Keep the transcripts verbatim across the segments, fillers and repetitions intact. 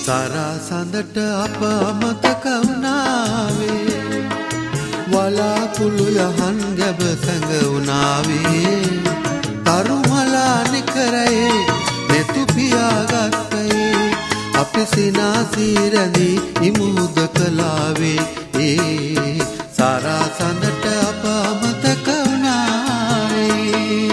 සාරා සඳට අප අමතක වුණාවේ වලාකුළු යහන් ගැබ සැඟ වුණාවේ තරුමලා නිකරයේ මෙතු පියාගත්තේ අපි සිනාසී රැඳී ඉමුද කලාවේ ඒ සාරා සඳට අප අමතක වුණාවේ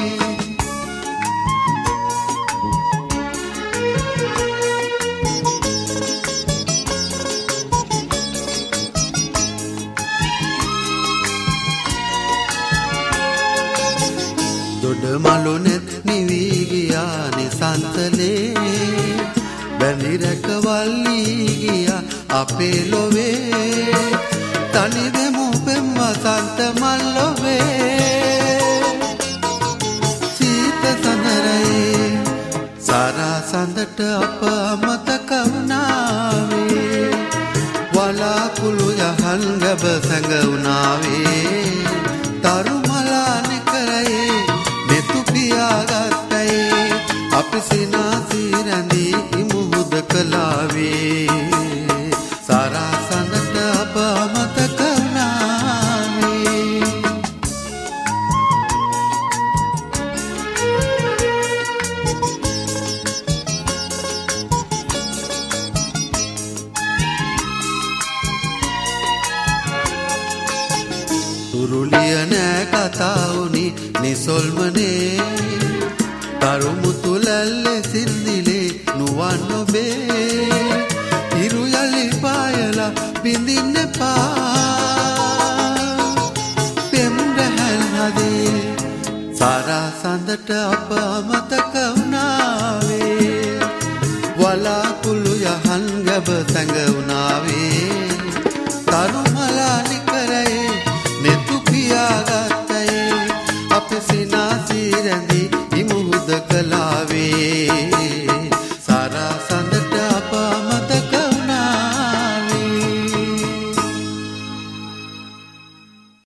දොඩ මලුනෙත් නිවී ගියා නිසන්තලේ බැඳි රැකවල්ලී ගියා අපේ ලොවේ තනි දෙමු පෙම් වසන්ත මල් ලොවේ සීත සඳරයේ සාරා සඳට අප අමතක වුණාවේ වලාකුළු යහන් ගැබ සැඟ වුණාවේ තරුමලා නිකරයේ මෙතු පියාගත්තේ අපි සිනාසී රැඳී ඉමුහුද කලාවේ සාරා සඳට අප අමතක වුණාවේ තුරුලිය නෑ කතා වුණි නිසොල්මනේ තරුමුතු ලැල්ලේ සින්දිලේ නුවන් ඔබේ ඉරු යලි පායලා බිඳින්න එපා පෙම් රැහැල් හදේ සාරා සඳට අප අමතක වුණාවේ වලාකුළු යහන් ගැබ සැඟ වුණාවේ තරුමලා නිකරයේ නෙතු පියාගත්තේ අපි සිනාසී රැඳී ඉමුහුද කලාවේ